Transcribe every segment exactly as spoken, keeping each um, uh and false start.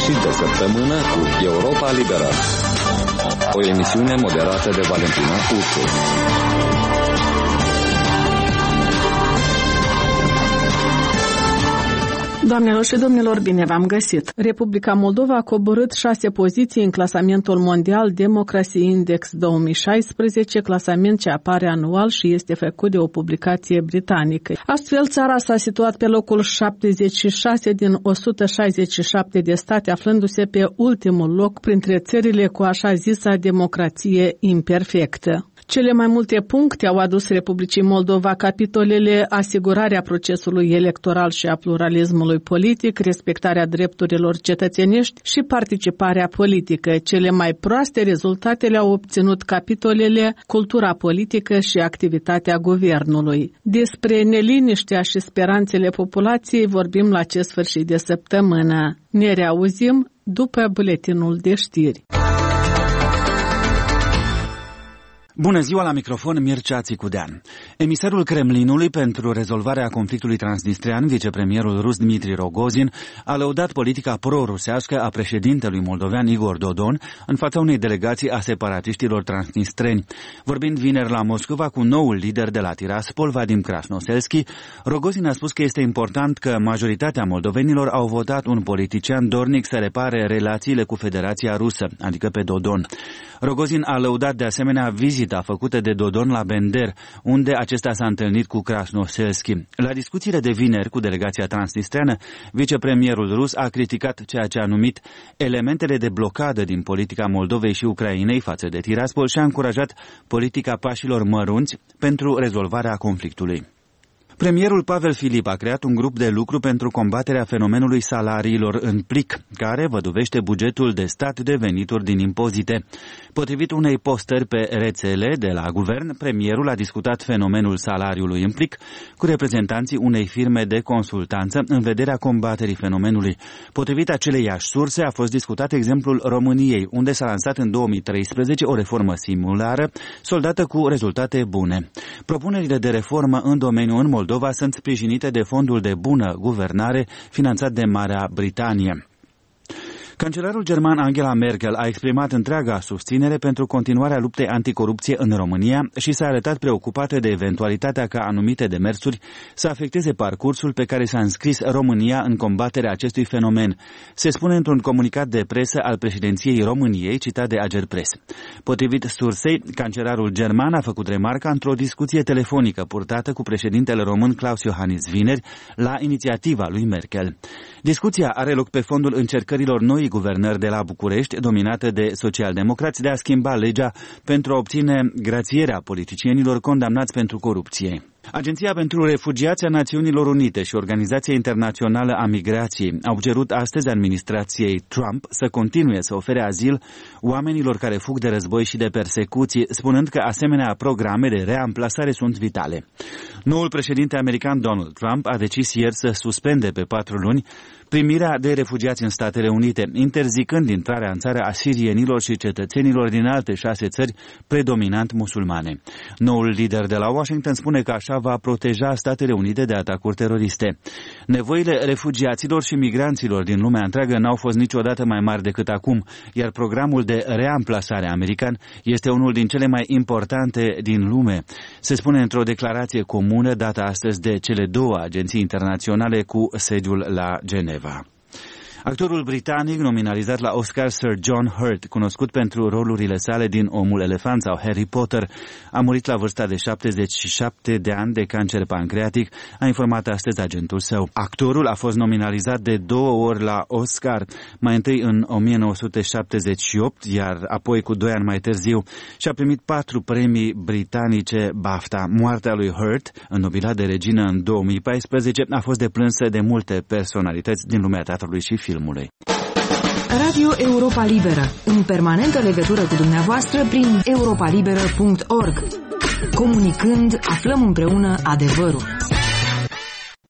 sfârșit de săptămână cu Europa Liberă, o emisiune moderată de Valentina Ursu. Doamnelor și domnilor, bine v-am găsit! Republica Moldova a coborât șase poziții în clasamentul mondial Democracy Index două mii șaisprezece, clasament ce apare anual și este făcut de o publicație britanică. Astfel, țara s-a situat pe locul șaptezeci și șase din o sută șaizeci și șapte de state, aflându-se pe ultimul loc printre țările cu așa zisa democrație imperfectă. Cele mai multe puncte au adus Republicii Moldova capitolele asigurarea procesului electoral și a pluralismului politic, respectarea drepturilor cetățenești și participarea politică. Cele mai proaste rezultate le-au obținut capitolele cultura politică și activitatea guvernului. Despre neliniștea și speranțele populației vorbim la acest sfârșit de săptămână. Ne reauzim după buletinul de știri. Bună ziua, la microfon Mircea Țicudean. Emisarul Kremlinului pentru rezolvarea conflictului transnistrean, vicepremierul rus Dmitri Rogozin, a lăudat politica pro-rusească a președintelui moldovean Igor Dodon în fața unei delegații a separatiștilor transnistreni. Vorbind vineri la Moscova cu noul lider de la Tiraspol, Vadim Krasnoselski, Rogozin a spus că este important că majoritatea moldovenilor au votat un politician dornic să repare relațiile cu Federația Rusă, adică pe Dodon. Rogozin a lăudat de asemenea vizita făcută de Dodon la Bender, unde acesta s-a întâlnit cu Krasnoselski. La discuțiile de vineri cu delegația transnistreană, vicepremierul rus a criticat ceea ce a numit elementele de blocadă din politica Moldovei și Ucrainei față de Tiraspol și a încurajat politica pașilor mărunți pentru rezolvarea conflictului. Premierul Pavel Filip a creat un grup de lucru pentru combaterea fenomenului salariilor în plic, care văduvește bugetul de stat de venituri din impozite. Potrivit unei postări pe rețele de la guvern, premierul a discutat fenomenul salariului în plic cu reprezentanții unei firme de consultanță în vederea combaterii fenomenului. Potrivit aceleiași surse, a fost discutat exemplul României, unde s-a lansat în două mii treisprezece o reformă similară, soldată cu rezultate bune. Propunerile de reformă în domeniul în Moldova sunt sprijinite de Fondul de Bună Guvernare, finanțat de Marea Britanie. Cancelarul german Angela Merkel a exprimat întreaga susținere pentru continuarea luptei anticorupție în România și s-a arătat preocupată de eventualitatea ca anumite demersuri să afecteze parcursul pe care s-a înscris România în combaterea acestui fenomen, se spune într-un comunicat de presă al președinției României, citat de Agerpress. Potrivit sursei, cancelarul german a făcut remarca într-o discuție telefonică purtată cu președintele român Klaus Iohannis vineri la inițiativa lui Merkel. Discuția are loc pe fondul încercărilor noi guvernări de la București, dominată de socialdemocrați, de a schimba legea pentru a obține grațierea politicienilor condamnați pentru corupție. Agenția pentru Refugiați a Națiunilor Unite și Organizația Internațională a Migrației au cerut astăzi administrației Trump să continue să ofere azil oamenilor care fug de război și de persecuții, spunând că asemenea programe de reamplasare sunt vitale. Noul președinte american Donald Trump a decis ieri să suspende pe patru luni primirea de refugiați în Statele Unite, interzicând intrarea în țară a sirienilor și cetățenilor din alte șase țări predominant musulmane. Noul lider de la Washington spune că așa va proteja Statele Unite de atacuri teroriste. Nevoile refugiaților și migranților din lumea întreagă n-au fost niciodată mai mari decât acum, iar programul de reamplasare american este unul din cele mai importante din lume, se spune într-o declarație comună dată astăzi de cele două agenții internaționale cu sediul la Geneva. Actorul britanic nominalizat la Oscar Sir John Hurt, cunoscut pentru rolurile sale din Omul Elefant sau Harry Potter, a murit la vârsta de șaptezeci și șapte de ani de cancer pancreatic, a informat astăzi agentul său. Actorul a fost nominalizat de două ori la Oscar, mai întâi în o mie nouă sute șaptezeci și opt, iar apoi cu doi ani mai târziu, și a primit patru premii britanice BAFTA. Moartea lui Hurt, înnobilat de regină în două mii paisprezece, a fost deplânsă de multe personalități din lumea teatrului și filmului. Radio Europa Liberă, în permanentă legătură cu dumneavoastră prin europa liberă punct org. Comunicând, aflăm împreună adevărul.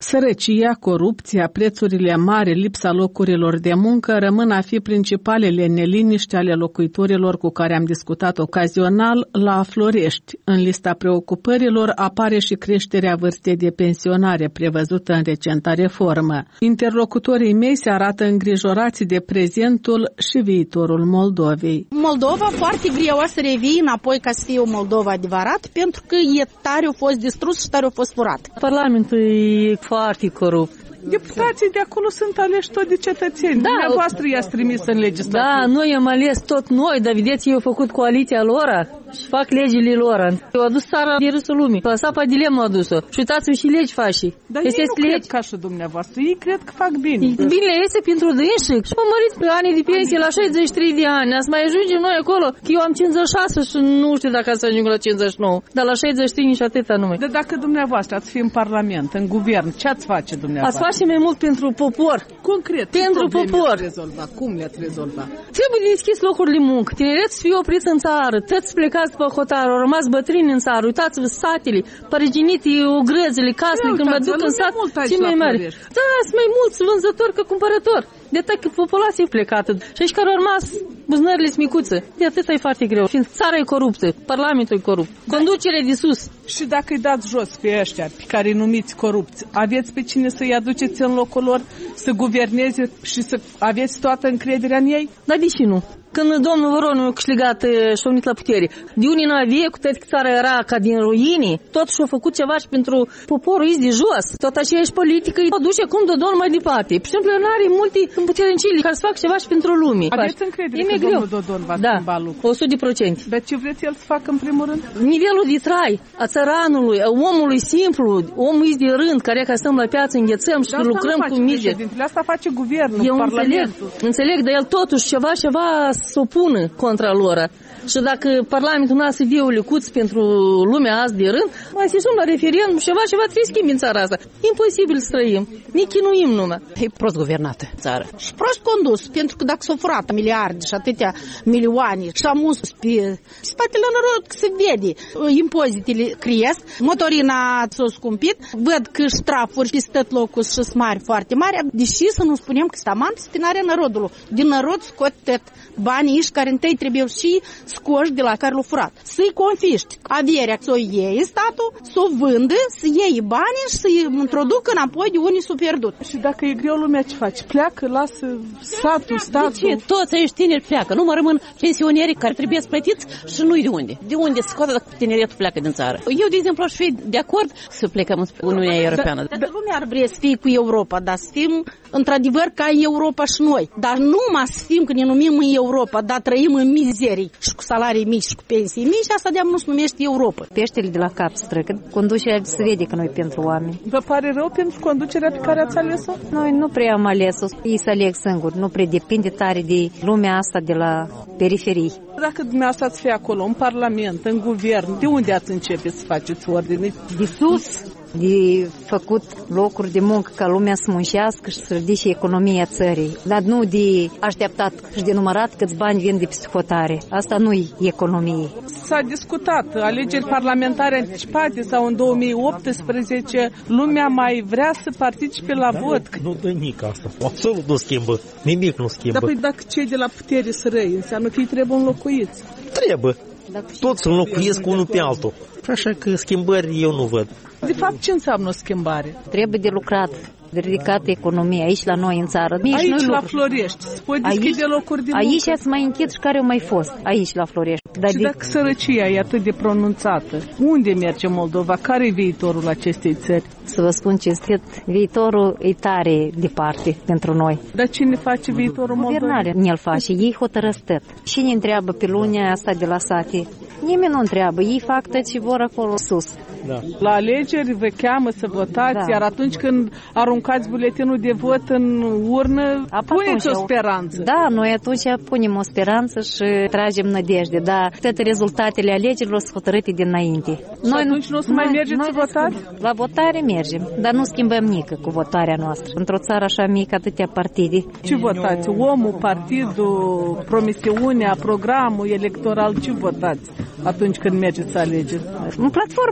Sărăcia, corupția, prețurile mari, lipsa locurilor de muncă rămân a fi principalele neliniști ale locuitorilor cu care am discutat ocazional la Florești. În lista preocupărilor apare și creșterea vârstei de pensionare prevăzută în recenta reformă. Interlocutorii mei se arată îngrijorați de prezentul și viitorul Moldovei. Moldova foarte greu să revii înapoi ca să fie o Moldova adevărat, pentru că e tare a fost distrus și tare a fost furat. Parlamentul e foarte corupt. Deputații de acolo sunt aleși tot de cetățeni. Da, dumneavoastră i-ați trimis în legislație. Da, noi am ales tot noi, dar vedeți, ei au făcut coaliția lor și fac legile lor. Au adus țara de râsul lumii. Pe Sapa Dilemă au adus-o. Și uitați-vă și legi faci. Dar ei nu cred ca și dumneavoastră. Ei cred că fac bine. Bine este pentru dânsi. Și mă măriți pe anii de pensie la șaizeci și trei de ani. Ați mai ajungem noi acolo. Că eu am cincizeci și șase și nu știu dacă să ajung la cincizeci și nouă. Dar la șaizeci și trei nici atâta numai. Dar dacă dumneavoastră ați fi în Parlament, în guvern, ce ați face dumneavoastră? Ați face mai mult pentru popor. Concret, pentru popor. Rezolvat? Cum le-ați rezolvat? Trebuie de deschis locuri de muncă. Tineretul să fie oprit în țară. Toți plecați pe hotar, au rămas bătrâni în țară. Uitați-vă satele, părginite, ogrăzile, casele, când mă duc în sat, ce mai mare. Da, sunt mai mulți vânzători ca cumpărători. De atât că populația e plecată. Și aici care au rămas buzunările smicuțe. De atât e foarte greu. Fiind țara e coruptă, Parlamentul e corupt, conducerea de sus. Și dacă îi dați jos pe ăștia pe care îi numiți corupți, aveți pe cine să-i aduceți în locul lor, să guverneze și să aveți toată încrederea în ei? Dar de ce nu? Când domnul Voronu a câștigat și a venit la putere, de unii nu avea, cu toate că țara era ca din ruine, totuși a făcut ceva și pentru poporul is de jos. Tot aceeași politică îi duce cum Dodon mai departe. Pe exemplu, nu are multe împuternicili care să facă ceva și pentru lume. Aveți încredere că domnul Dodon va da, schimba lucruri? o sută la sută. Dar ce vreți el să facă în primul rând? Nivelul de trai a țăranului, a omului simplu, omul is de rând, care ca stăm la piață, înghețăm și lucrăm cu mize. Asta face guvernul, Eu Parlamentul. Înțeleg, înțeleg, dar el totuși ceva, ceva să opună contra lor. Și dacă Parlamentul nu a să dea o licuț pentru lumea azi de rând, mai asistăm la referendum, ceva, ceva trebuie schimbi în țara asta. Imposibil să trăim. Ne chinuim numai. E prost guvernată țara. Și prost condus, pentru că dacă s-au furat miliarde și atâtea milioane și am us pe spatele noroc că se vede. Impozitele cresc, motorina s-a scumpit, văd că ștrafuri și stăt locul și mari foarte mari, deși să nu spunem că staman spinarea narodului. Din narod scot tot banii iși care întâi trebuie și scoși de la care l-au furat. Să-i confiști averea, să o iei statul, să o vândă, să iei banii și să-i introducă înapoi de unii s-au pierdut. Și dacă e greu lumea ce face? Pleacă, lasă satul, statul? De ce? Toți acești tineri pleacă. Nu mă rămân pensionierii care trebuie să plătiți și nu-i de unde. De unde să scoată dacă tineretul pleacă din țară? Eu, de exemplu, aș fi de acord să plecăm în Uniunea Europeană. Da, da, lumea ar vrea să fie cu Europa, dar să fim într-adevăr ca Europa și noi. Dar nu numai să fim că ne numim în Europa, dar trăim în mizerii și cu salarii mici și cu pensii mici, asta de-am nu se numește Europa. Peștele de la cap străcă, conducerea se vede că noi pentru oameni. Vă pare rău pentru conducerea pe care ați ales-o? Noi nu prea am ales-o, ei să aleg singur, nu prea depinde tare de lumea asta de la periferii. Dacă dumneavoastră ați fi acolo, în Parlament, în guvern, de unde ați începe să faceți ordine? De sus, de făcut locuri de muncă ca lumea să muncească și să ridice economia țării. Dar nu de așteptat și de numărat câți bani vin de psihotare. Asta nu-i economie. S-a discutat alegeri parlamentare anticipate sau în două mii optsprezece. Lumea mai vrea să participe la da, vot. Nu, nu dă nici asta. Absolut nu schimbă. Nimic nu schimbă. Dar păi dacă cei de la putere sunt răi, înseamnă că ei trebuie înlocuiți. Trebuie. Toți înlocuiesc unul pe altul. Așa că schimbări eu nu văd. De fapt, ce înseamnă o schimbare? Trebuie de lucrat, de ridicat economia aici la noi în țară. Aici, aici noi la lucru. Florești, se pot deschide locuri de aici muncă. Aici ați mai închid și care au mai fost, aici la Florești. Dar și de... dacă sărăcia e atât de pronunțată, unde merge Moldova? Care e viitorul acestei țări? Să vă spun cinstit, viitorul e tare departe pentru noi. Dar cine face viitorul Moldovei? Guvernarea ne-l face, ei hotărăsc tot. Cine întreabă pe lumea asta de la sate? Nimeni nu întreabă, ei fac tot ce vor acolo sus. Da. La alegeri vă cheamă să votați, da. Iar atunci când aruncați buletinul de vot în urnă, A, puneți o speranță. Da, noi atunci punem o speranță și tragem nădejde, dar toate rezultatele alegerilor sunt hotărâte dinainte. Și noi atunci nu o să mai mergeți să votați? La votare mergem, dar nu schimbăm nică cu votarea noastră. Într-o țară așa mică, atâtea partide. Ce votați? Omul, partidul, promisiunea, programul electoral, ce votați atunci când mergeți să alegeți? În platforma de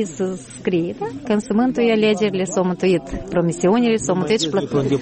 să scrie, da? Când se mântuie alegerile, s-au mântuit promisiunile, s-au mântuit și plăcut.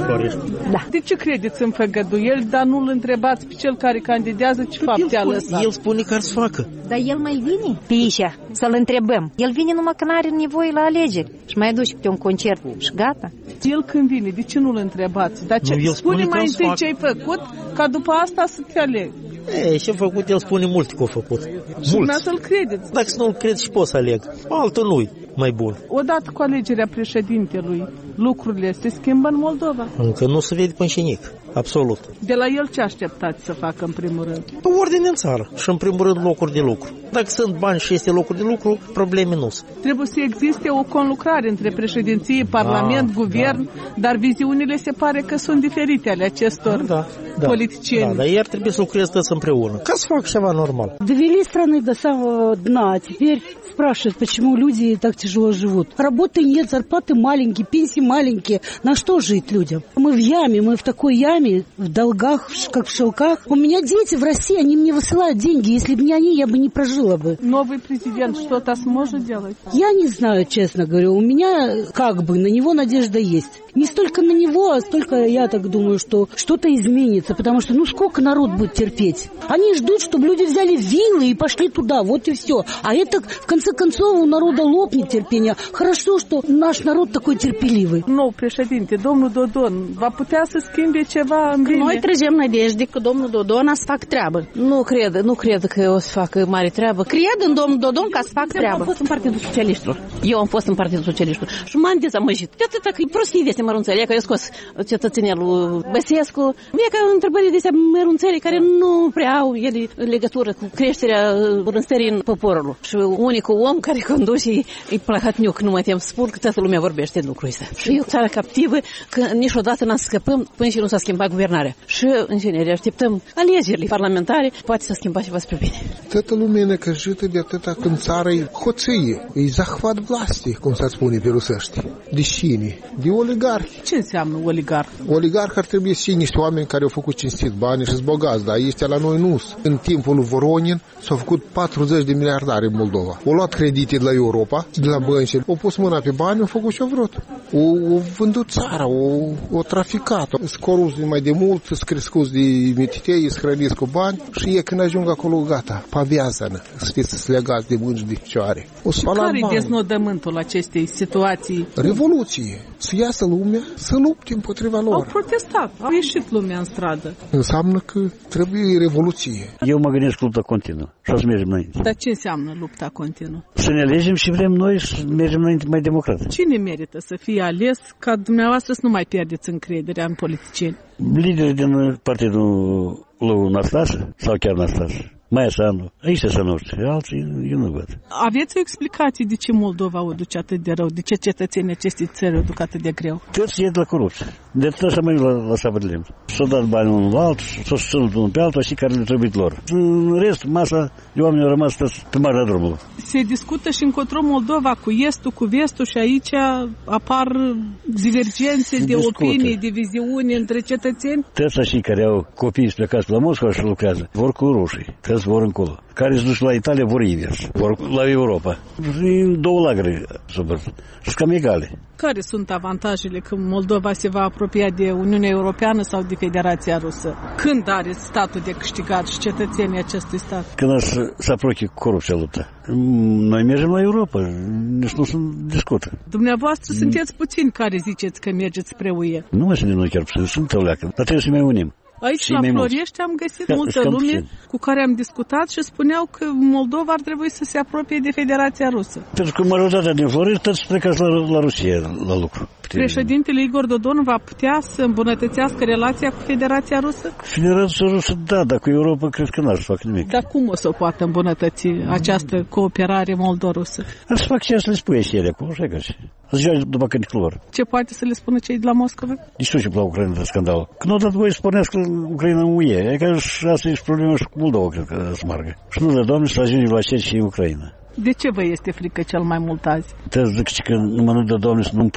Da. De ce credeți în făgăduieli, dar nu-l întrebați pe cel care candidează ce fapte a lăsat? El spune că ar să facă. Dar el mai vine pe aici să-l întrebăm. El vine numai că n-are nevoie la alegeri și mai duce pe un concert și gata. El când vine, de ce nu-l întrebați? Dar ce, nu, spune mai întâi ce ai făcut, ca după asta să te aleg. Ei, ce-a făcut, el spune multe că a făcut. Și urmea să-l credeți. Dacă nu-l crezi și poți să aleg. Altul nu-i mai bun. Odată cu alegerea președintelui, lucrurile se schimbă în Moldova? Încă nu se vede până și nic. Absolut. De la el ce așteptați să facă în primul rând? Ordine în țară și în primul rând locuri de lucru. Dacă sunt bani și este locuri de lucru, probleme nu sunt. Trebuie să existe o conlucrare între președinție, parlament, da, guvern, da. Dar viziunile se pare că sunt diferite ale acestor da, da, politicieni. Да, да, iar trebuie să lucreze toți împreună, ca să facă ceva normal. Довели страны до самого дна, а теперь спрашивают, почему люди так тяжело живут. Работы нет, зарплаты маленькие, пенсии маленькие. На что жить людям? Мы в яме, мы в такой яме, в долгах, как в шелках. У меня дети в России, они мне высылают деньги. Если бы не они, я бы не прожила бы. Новый президент что-то сможет делать? Я не знаю, честно говорю. У меня как бы на него надежда есть. Не столько на него, а столько, я так думаю, что что-то изменится. Потому что, ну, сколько народ будет терпеть? Они ждут, чтобы люди взяли вилы и пошли туда. Вот и все. А это, в конце концов, у народа лопнет терпение. Хорошо, что nаш народ такой терпеливый. Nou președinte, domnul Dodon, va putea să schimbe ceva în bine? Noi trăgem nădejde că domnul Dodon a să facă treabă. Nu cred, nu cred că o să facă mare treabă. Cred în domnul Dodon ca să facă treabă. Eu am fost în Partidul Socialiștilor. Eu am fost în Partidul Socialiștilor și m-am dezamăgit. De atâta că e prostii de astea mărunțele, că eu scos cetățenelul Băsescu. E ca întrebările de astea mărunțele care nu prea au ele legătură cu creșterea bunăstării în poporul. Și unicul om care conduce e Plahotniuc, nu mai tem să spun că toată lumea vorbește de lucrul ăsta. Și e o țară captivă că niciodată n-am scăpăm până și nu s-a schimbat guvernarea. Și, în genere, așteptăm alegerile parlamentare, poate să schimba ceva spre bine. Toată lumea e necăjită de atâta când țara e hoție, e zahvat vlasti, cum se spune pe rusești. De cine? De oligarhi. Ce înseamnă oligarh? Oligarh ar trebui să fie niște oameni care au făcut cinstit bani și-s bogați, dar este la noi nu. În timpul lui Voronin s-au făcut patruzeci de miliardari în Moldova. Au luat credite de la Europa, de la bănci, au pus mâna pe bani, au făcut ce-au vrut. O, o vândut țara, o, o traficat. Sunt coruți mai de mult, sunt crescuți de mititei, sunt hrăniți cu bani și e când ajung acolo, gata, pavează-nă, știți, să legați de mâini și de picioare. O să care e deznodământul acestei situații? Revoluție. Să iasă lumea, să lupte împotriva lor. Au protestat, au ieșit lumea în stradă. Înseamnă că trebuie revoluție. Eu mă gândesc lupta continuă și o să mergem înainte. Dar ce înseamnă lupta continuă? Să ne alegem și vrem noi să mergem înainte mai democrat. Cine merită să fie ales ca dumneavoastră să nu mai pierdeți încrederea în politicieni? Liderii din partidul lui Năstase sau chiar Năstase. Mai Asanu, aici să nu știu, alții eu nu văd. Aveți o explicație de ce Moldova o duce atât de rău? De ce cetățenii acestei țări o duc atât de greu? Toți e de la corupție. De atât să măi la, la sabările. S-au dat bani unul la altul, s-au susținut unul pe altul și care le trebuie lor. În rest, masa de oameni au rămas pe marginea drumului. Se discută și încotro Moldova cu estul, cu vestul și aici apar divergențe de discută. Opinii, de viziuni între cetățeni. Toți așa care au copii plecați la Moscova și lucrează, vor cu rușii. Vor încolo. Care se duc la Italia vor invers, vor la Europa. În două lagăre, super. Și cam egale. Care sunt avantajele că Moldova se va apropia de Uniunea Europeană sau de Federația Rusă? Când are statul de câștigat și cetățenii acestui stat? Când se apropie cu corupția luptă. Noi mergem la Europa, nici nu se discută. Dumneavoastră mm. sunteți puțini care ziceți că mergeți spre U E. Nu mai suntem noi chiar puțini, sunt o leacă, dar trebuie să ne mai unim. Aici, și la Floriești, am găsit ca, multă lume cu care am discutat și spuneau că Moldova ar trebui să se apropie de Federația Rusă. Pentru că majoritatea din Floriești toți plecați la, la Rusia la lucru. Președintele Igor Dodon va putea să îmbunătățească relația cu Federația Rusă? Federația Rusă, da, dar cu Europa cred că n-ar să facă nimic. Dar cum o să o poată îmbunătăți această cooperare moldo-rusă? Ar să fac ce să le spune și ele acolo, așa că ziua după când clor. Ce poate să le spună cei de la Moscova? Nici nu știu la Ucraina de scandal. Când au dat voie să pornească Ucraina în U E, e ca și asta e și problema și cu Moldova, cred că să margă. Și nu de Doamne să ajunge la ce și Ucraina. De ce vă este frică cel mai mult azi? Te zic că numai nu de Doamne să nu-mi puște.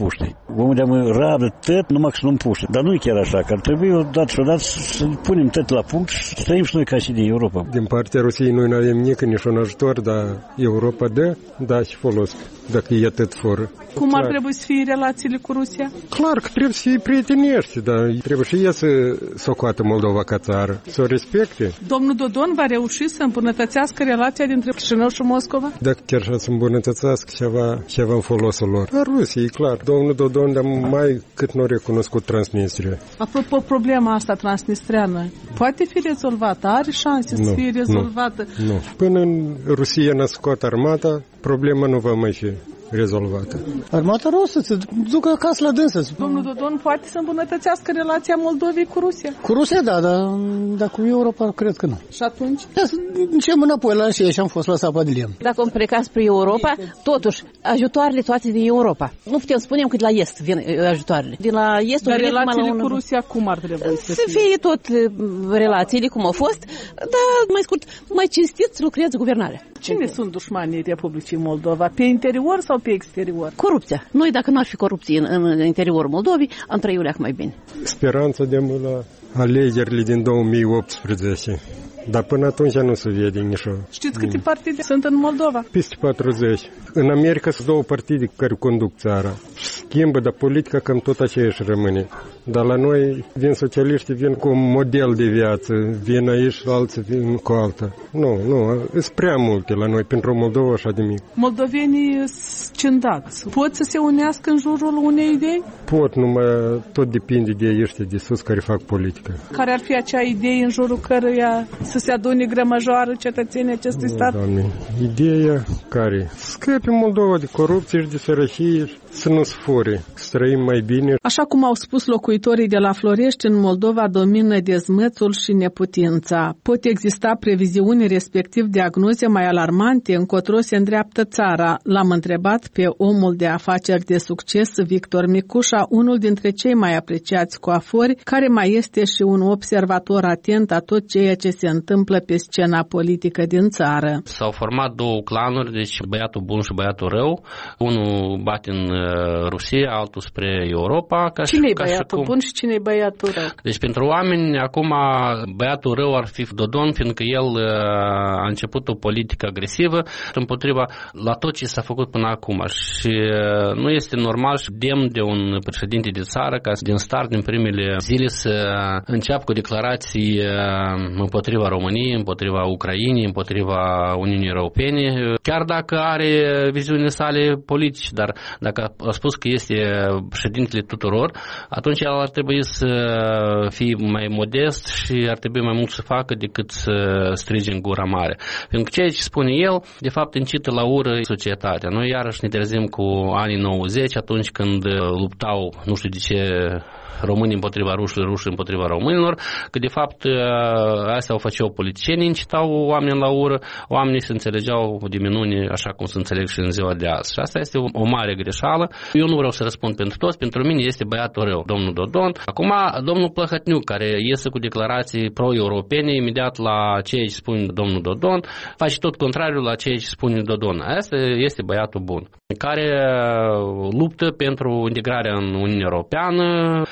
Omul de-a mă rabdă tot, numai că să nu-mi puște. Dar nu e chiar așa, că ar trebui odată și odată să punem tot la punct și să trăim și noi ca și din Europa. Din partea Rusiei noi nu avem nici niciun ajutor, dar Europa dă, da și folos, dacă e atât fără. Cum ar trebui să fie relațiile cu Rusia? Clar că trebuie să fie prietenești, dar trebuie și ea să socoată Moldova ca țară, să o respecte. Domnul Dodon va reuși să îmbunătățească relația dintre Chișinău și Moscova? Dacă chiar așa să îmbunătățească ceva, ceva în folosul lor. La Rusia, e clar. Domnul Dodon de mai cât nu a recunoscut Transnistria. Apropo, problema asta transnistreană poate fi rezolvată? Are șanse nu, să fie rezolvată? Nu, nu. Până în Rusia n-a scot armata, problema nu va mai fi rezolvată. Armata rusă se ducă acasă la dânsă. Domnul Dodon poate să îmbunătățească relația Moldovei cu Rusia? Cu Rusia, da, dar, dar cu Europa cred că nu. Și atunci? Da, încem înapoi la și am fost la sapa de lemn. Dacă am plecat spre Europa, totuși, ajutoarele toate din Europa. Nu putem spune că de la est vin ajutoarele. De la est, dar relațiile cu Rusia cum ar trebui să, să fie? fie tot relațiile cum au fost, dar mai scurt, mai cinstit să lucreze guvernarea. Cine sunt dușmanii Republicii Moldova? Pe interior sau pe exterior? Corupția. Noi, dacă nu ar fi corupție în, în interiorul Moldovei, am trăit mai bine. Speranța de la alegerile din două mii optsprezece. Dar până atunci nu se vede nicio. Știți câte partide sunt în Moldova? Peste patruzeci. În America sunt două partide care conduc țara. Schimbă, dar politica cam tot aceeași rămâne. Dar la noi vin socialiștii, vin cu un model de viață, vin aici și alții vin cu alta. Nu, nu, sunt prea multe la noi pentru Moldova așa de mic. Moldovenii scindați. Pot să se unească în jurul unei idei? Pot, numai tot depinde de ăștia de sus care fac politică. Care ar fi acea idee în jurul căreia să se adune grămăjoară cetățenii acestui nu, stat? Doamne, ideea care? Scăpe Moldova de corupție și de sărăcie, să nu sfure, să trăim mai bine. Așa cum au spus locuitorii de la Florești, în Moldova domină dezmățul și neputința. Pot exista previziuni, respectiv diagnoze mai alarmante încotro se îndreaptă țara. L-am întrebat pe omul de afaceri de succes, Victor Micușa, unul dintre cei mai apreciați coafori, care mai este și un observator atent a tot ceea ce se întâmplă pe scena politică din țară. S-au format două clanuri, deci băiatul bun și băiatul rău. Unul bate în Rusia, altul spre Europa. Ca cine-i ca băiatul cum... bun și cine-i băiatul rău? Deci pentru oameni, acum băiatul rău ar fi Dodon, fiindcă el a început o politică agresivă împotriva la tot ce s-a făcut până acum. Și nu este normal și demn de un președinte de țară ca din start, din primele zile, să înceapă cu declarații împotriva României, împotriva Ucrainei, împotriva Uniunii Europene, chiar dacă are viziunile sale politice, dar dacă a spus că este președintele tuturor, atunci el ar trebui să fie mai modest și ar trebui mai mult să facă decât să strige în gura mare. Pentru că ceea ce spune el, de fapt, incită la ură societatea. Noi iarăși ne trezim cu anii nouăzeci, atunci când luptau, nu știu de ce, românii împotriva rușilor, rușii împotriva românilor, că de fapt astea o făceau politicienii, incitau oamenii la ură, oamenii se înțelegeau de minune așa cum se înțeleg și în ziua de azi. Și asta este o, o mare greșeală. Eu nu vreau să răspund pentru toți, pentru mine este băiatul rău, domnul Dodon. Acum, domnul Plăhătniu, care iese cu declarații pro-europene, imediat la ceea ce spune domnul Dodon, face tot contrariul la ceea ce spune Dodon. Asta este băiatul bun, care luptă pentru integrarea în Uniunea Europeană.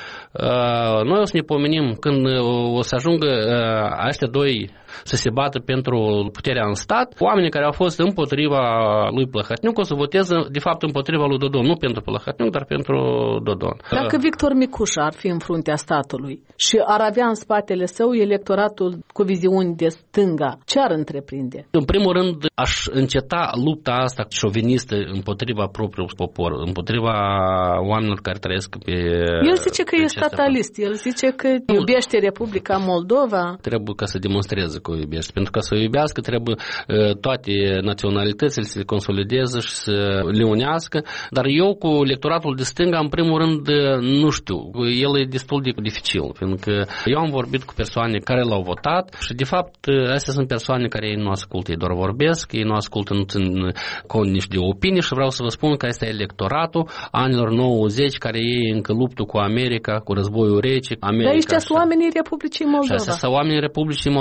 Noi o să ne pomenim când o să ajungă aceștia doi să se bată pentru puterea în stat, oamenii care au fost împotriva lui Plăhătniuc o să voteze de fapt împotriva lui Dodon, nu pentru Plăhătniuc, dar pentru Dodon. Dacă Victor Micușa ar fi în fruntea statului și ar avea în spatele său electoratul cu viziuni de stânga, ce ar întreprinde? În primul rând, aș înceta lupta asta șovinistă împotriva propriului popor, împotriva oamenilor care trăiesc pe... El zice că e statalist, el zice că iubește Republica Moldova. Trebuie ca să demonstreze că o iubește. Pentru ca să o iubească, trebuie toate naționalitățile să le consolideze și să le unească. Dar eu cu electoratul de stânga, în primul rând, nu știu. El e destul de dificil. Pentru că eu am vorbit cu persoane care l-au votat și, de fapt, astea sunt persoane care ei nu ascultă, ei doar vorbesc, ei nu ascultă, nu țin cont nici de opinii și vreau să vă spun că este electoratul anilor nouăzeci, care ei încă luptă cu America, cu războiul rece. America, dar ăștia sunt oamenii Republicii Moldova. Și astea sunt oamenii Republicii Moldova.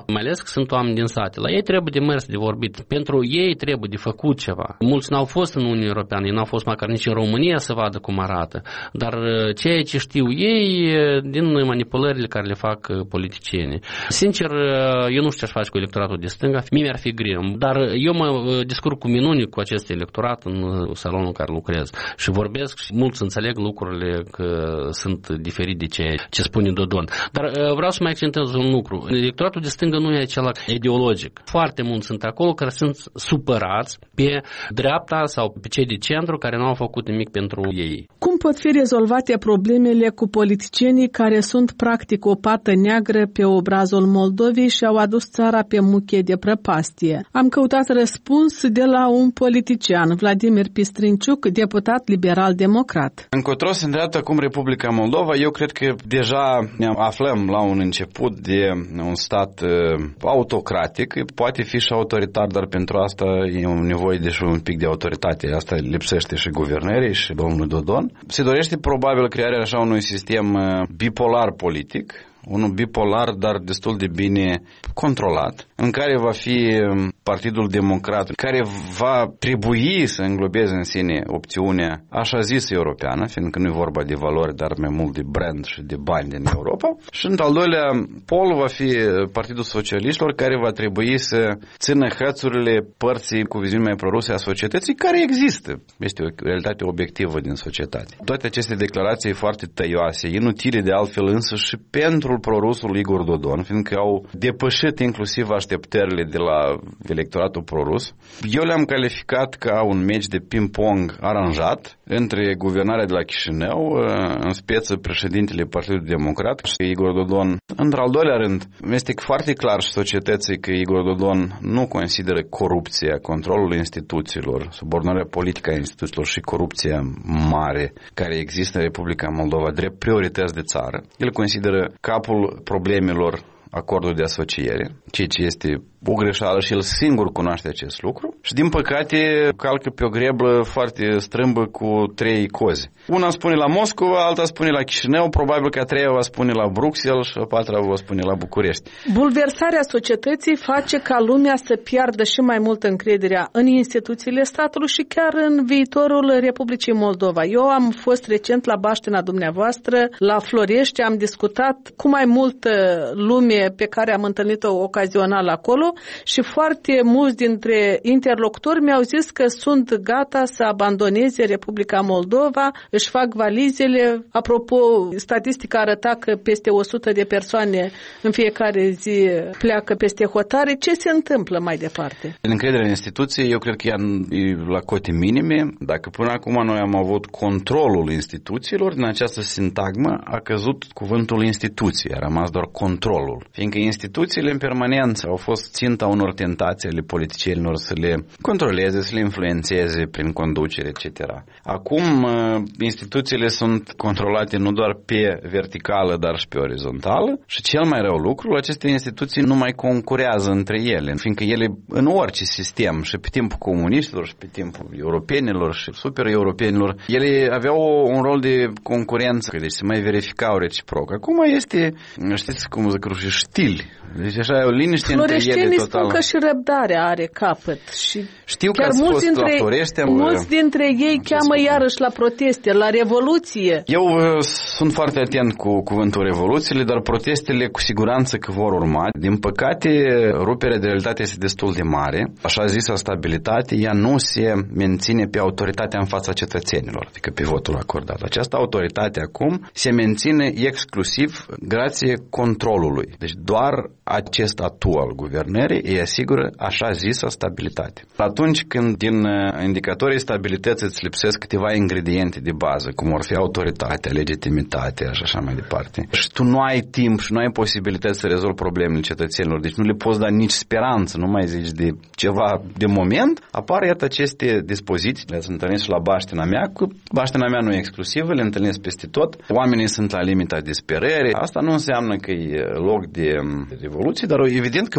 mai ales că sunt oameni din sate. La ei trebuie de mers, de vorbit. Pentru ei trebuie de făcut ceva. Mulți n-au fost în Uniunea Europeană, ei n-au fost măcar nici în România să vadă cum arată. Dar ceea ce știu ei din manipulările care le fac politicienii. Sincer, eu nu știu ce aș face cu electoratul de stânga, mie mi-ar fi greu. Dar eu mă descurc cu minuni cu acest electorat în salonul în care lucrez și vorbesc și mulți înțeleg lucrurile că sunt diferite de ceea ce spune Dodon. Dar vreau să mai accentez un lucru. Electoratul de stângă nu e acela ideologic. Foarte mulți sunt acolo care sunt supărați pe dreapta sau pe cei de centru care nu au făcut nimic pentru ei. Cum pot fi rezolvate problemele cu politicienii care sunt practic o pată neagră pe obrazul Moldovei și au adus țara pe muche de prăpastie? Am căutat răspuns de la un politician, Vladimir Pistrinciuc, deputat liberal-democrat. Încotro se îndreaptă acum Republica Moldova. Eu cred că deja ne aflăm la un început de un stat autocratic. Poate fi și autoritar, dar pentru asta e nevoie de și un pic de autoritate. Asta lipsește și guvernării și domnul Dodon. Se dorește probabil crearea așa unui sistem bipolar politic, unul bipolar, dar destul de bine controlat, în care va fi Partidul Democrat, care va trebui să înglobeze în sine opțiunea așa zis europeană, fiindcă nu e vorba de valori, dar mai mult de brand și de bani din Europa. Și în al doilea pol va fi Partidul Socialiștilor, care va trebui să țină hățurile părții cu viziune mai proruse a societății, care există. Este o realitate obiectivă din societate. Toate aceste declarații foarte tăioase, inutile de altfel însă și pentru prorusul Igor Dodon, fiindcă au depășit inclusiv așteptările de la electoratul prorus. Eu le-am calificat ca un meci de ping-pong aranjat între guvernarea de la Chișinău, în speță președintele Partidului Democrat și Igor Dodon. Într-al doilea rând, este foarte clar și societății că Igor Dodon nu consideră corupția, controlul instituțiilor, subordonarea politică a instituțiilor și corupția mare care există în Republica Moldova drept priorități de țară. El consideră capul problemelor acordul de asociere, ceea ce este o greșeală și el singur cunoaște acest lucru și din păcate calcă pe o greblă foarte strâmbă cu trei cozi. Una spune la Moscova, alta spune la Chișinău, probabil că a treia va spune la Bruxelles și a patra va spune la București. Bulversarea societății face ca lumea să piardă și mai mult încrederea în instituțiile statului și chiar în viitorul Republicii Moldova. Eu am fost recent la baștina dumneavoastră, la Florești, am discutat cu mai multă lume pe care am întâlnit-o ocazional acolo și foarte mulți dintre interlocutori mi-au zis că sunt gata să abandoneze Republica Moldova, își fac valizele. Apropo, statistica arăta că peste o sută de persoane în fiecare zi pleacă peste hotare. Ce se întâmplă mai departe? În încrederea în instituții, eu cred că e la cote minime. Dacă până acum noi am avut controlul instituțiilor, din această sintagmă a căzut cuvântul instituție, a rămas doar controlul. Fiindcă instituțiile în permanență au fost ținta unor tentații ale politicienilor să le controleze, să le influențeze prin conducere, et cetera. Acum, instituțiile sunt controlate nu doar pe verticală, dar și pe orizontală și cel mai rău lucru, aceste instituții nu mai concurează între ele, fiindcă ele în orice sistem, și pe timpul comuniștilor, și pe timpul europenilor, și super-europenilor, ele aveau un rol de concurență, deci se mai verificau reciproc. Acum este, știți cum zic, știli. Deci așa e o liniște între ele total. Spun că și răbdarea are capăt și știu că ați fost dintre, la Florești. Mulți dintre ei cheamă iarăși la proteste, la revoluție. Eu uh, sunt foarte atent cu cuvântul revoluțiile, dar protestele cu siguranță că vor urma. Din păcate, ruperea de realitate este destul de mare. Așa zisă stabilitate, ea nu se menține pe autoritatea în fața cetățenilor, adică pe votul acordat. Această autoritate acum se menține exclusiv grație controlului. Deci doar acest atu al guvernării îi asigură așa zisă stabilitate. Atunci când din indicatorii stabilității îți lipsesc câteva ingrediente de bază, cum ar fi autoritatea, legitimitatea și așa mai departe, și tu nu ai timp și nu ai posibilități să rezolvi problemele cetățenilor, deci nu le poți da nici speranță, nu mai zici de ceva de moment, apar iată aceste dispoziții, le-ați întâlnit și la baștina mea, cu baștina mea nu e exclusivă, le întâlnesc peste tot, oamenii sunt la limita disperării, asta nu înseamnă că e loc de revoluție, dar evident că proteste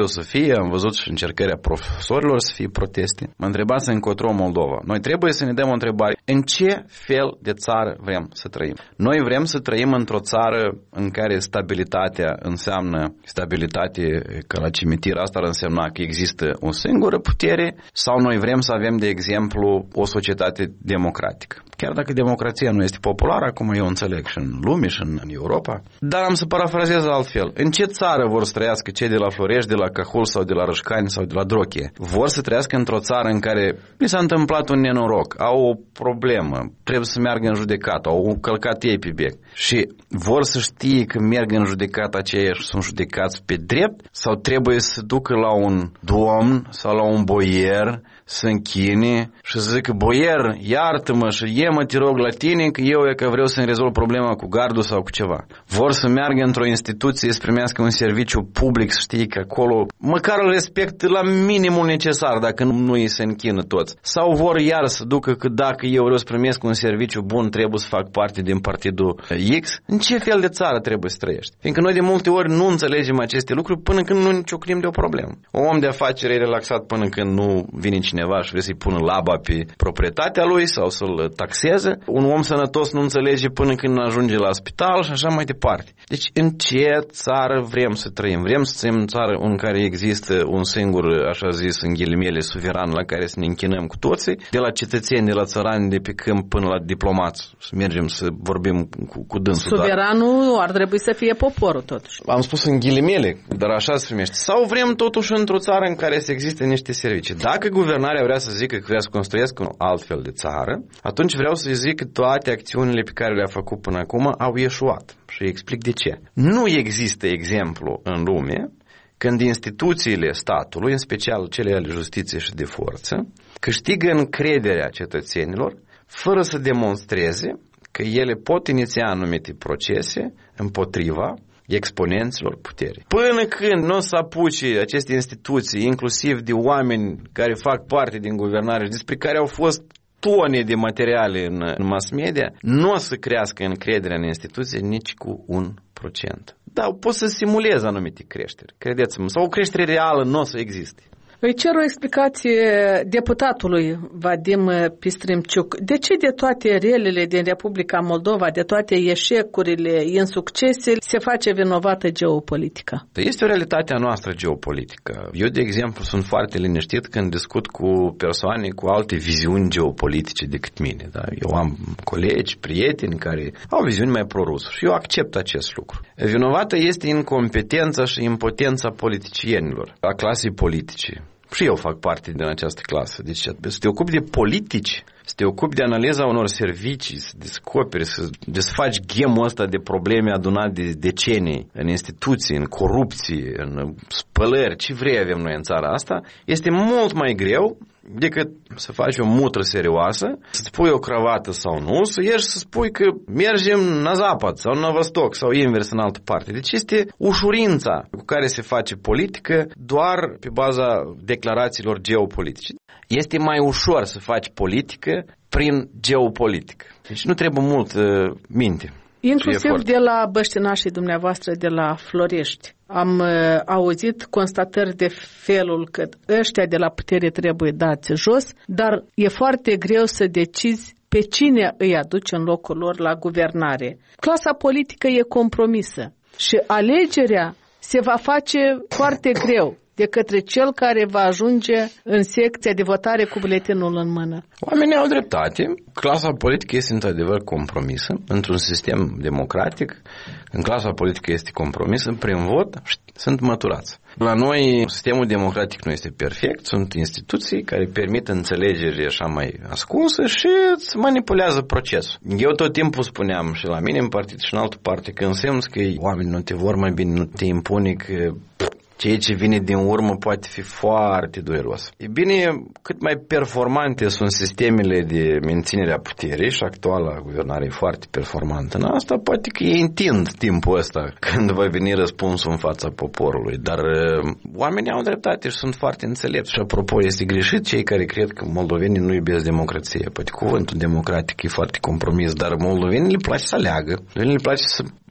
eu să fie, am văzut și încercarea profesorilor să fie proteste. Mă întrebați încotro Moldova. Noi trebuie să ne dăm o întrebare. În ce fel de țară vrem să trăim? Noi vrem să trăim într-o țară în care stabilitatea înseamnă stabilitate, că la cimitir asta ar însemna că există o singură putere, sau noi vrem să avem, de exemplu, o societate democratică. Chiar dacă democrația nu este populară, acum eu înțeleg și în lume și în Europa, dar am să parafrazez altfel. În ce țară vor să trăiască cei de la Florești, de la Cahul sau de la Rășcani sau de la Drochie? Vor să trăiască într-o țară în care li s-a întâmplat un nenoroc, au o problemă, trebuie să meargă în judecată, au călcat ei pe bec și vor să știe că merg în judecată aceia și sunt judecați pe drept, sau trebuie să ducă la un domn sau la un boier să închine și să zică: boier, iartă-mă și ie-mă, te rog, la tine, că eu e că vreau să-mi rezolv problema cu gardul sau cu ceva. Vor să meargă într-o instituție să primească un serviciu public, să știe că acolo măcar îl respect la minimul necesar, dacă nu îi se închină toți. Sau vor iar să ducă că dacă eu vreau să primesc un serviciu bun, trebuie să fac parte din partidul X. În ce fel de țară trebuie să trăiești? Fiindcă noi de multe ori nu înțelegem aceste lucruri până când nu ne ciocnim de o problemă. Un om de afaceri e relaxat până când nu vine cineva și vrea să-i pună laba pe proprietatea lui sau să-l taxeze. Un om sănătos nu înțelege până când ajunge la spital și așa mai departe. Deci în ce țară vrem să trăim? Vrem să trăim în țară în care există un singur, așa zis, în ghilimele, suveran la care să ne închinăm cu toții, de la cetățeni, de la țărani de pe câmp până la diplomați, să mergem să vorbim cu, cu dânsul. Suveranul ar trebui să fie poporul totuși. Am spus în ghilimele, dar așa se primește. Sau vrem totuși într-o țară în care să existe niște servicii. Dacă guvernarea vrea să zică că vrea să construiască un alt fel de țară, atunci vreau să zic că toate acțiunile pe care le-a făcut până acum au ieșuat. Și explic de ce. Nu există exemplu în lume când instituțiile statului, în special cele ale justiției și de forță, câștigă încrederea cetățenilor fără să demonstreze că ele pot iniția anumite procese împotriva exponenților puterii. Până când nu o să apuce aceste instituții, inclusiv de oameni care fac parte din guvernare, despre care au fost tone de materiale în, în mass media, nu o să crească încrederea în instituție nici cu un procent. Da, pot să simuleze anumite creșteri, credeți-mă, sau o creștere reală nu o să existe. Îi cer o explicație deputatului Vadim Pistrimciuc. De ce de toate relele din Republica Moldova, de toate eșecurile, insuccese, se face vinovată geopolitica? Este o realitate a noastră geopolitică. Eu, de exemplu, sunt foarte liniștit când discut cu persoane cu alte viziuni geopolitice decât mine. Da? Eu am colegi, prieteni care au viziuni mai pro-rusă și eu accept acest lucru. Vinovată este incompetența și impotența politicienilor, a clasei politice. Și eu fac parte din această clasă. Deci să te ocupi de politici, să te ocupi de analiza unor servicii, să descoperi, să desfaci ghemul ăsta de probleme adunate de decenii în instituții, în corupție, în spălări, ce vrei avem noi în țara asta, este mult mai greu decât să faci o mutră serioasă, să-ți pui o cravată sau nu, să ieși să spui că mergem na zapad sau na vostok sau invers în altă parte. Deci este ușurința cu care se face politică doar pe baza declarațiilor geopolitice. Este mai ușor să faci politică prin geopolitică. Deci nu trebuie mult uh, minte. Inclusiv de la băștinașii dumneavoastră de la Florești. Am uh, auzit constatări de felul că ăștia de la putere trebuie dați jos, dar e foarte greu să decizi pe cine îi aduci în locul lor la guvernare. Clasa politică e compromisă și alegerea se va face foarte greu de către cel care va ajunge în secția de votare cu buletinul în mână. Oamenii au dreptate. Clasa politică este într-adevăr compromisă într-un sistem democratic. În clasa politică este compromisă, prin vot sunt măturați. La noi sistemul democratic nu este perfect, sunt instituții care permit înțelegeri așa mai ascunsă și îți manipulează procesul. Eu tot timpul spuneam și la mine în partid și în altă parte că însemn că oamenii nu te vor mai bine, nu te impune, că ceea ce vine din urmă poate fi foarte dureros. E bine, cât mai performante sunt sistemele de menținere a puterii și actuala guvernare e foarte performantă în asta, poate că ei întind timpul ăsta când va veni răspunsul în fața poporului. Dar uh, oamenii au dreptate și sunt foarte înțelepți. Și apropo, este greșit cei care cred că moldovenii nu iubesc democrație. Poate cuvântul democratic e foarte compromis, dar moldovenii le place să aleagă. Le place să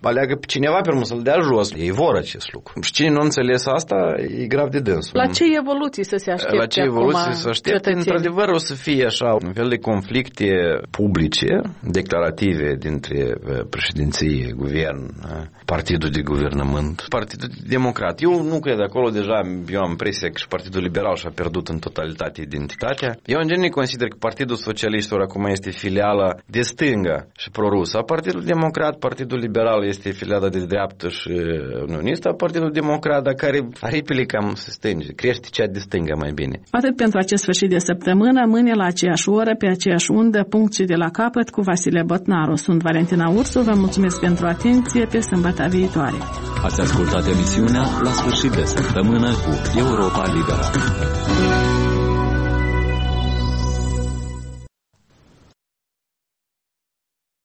aleagă pe cineva pe urmă să-l dea jos. Ei vor acest lucru. Și cine nu a înțeles asta, e grav de dânsul. La ce evoluții să se aștepte? La ce evoluții să se aștepte? Într-adevăr o să fie așa un fel de conflicte publice, declarative dintre președinție, guvern, partidul de guvernământ, Partidul Democrat. Eu nu cred acolo, deja eu am impresia că și Partidul Liberal și-a pierdut în totalitate identitatea. Eu în genere consider că Partidul Socialistilor acum este filiala de stânga și prorusă a Partidul Democrat, Partidul Liberal este filiala de dreaptă și unionistă a Partidul Democrat, dar care aripile cam se stânge, crește cea de stânga mai bine. Atât pentru acest sfârșit de săptămână, mâine la aceeași oră, pe aceeași undă, punct și de la capăt cu Vasile Botnaru. Sunt Valentina Ursu, vă mulțumesc pentru atenție, pe sâmbătă viitoare. Ați ascultat emisiunea La sfârșit de săptămână cu Europa Liberă.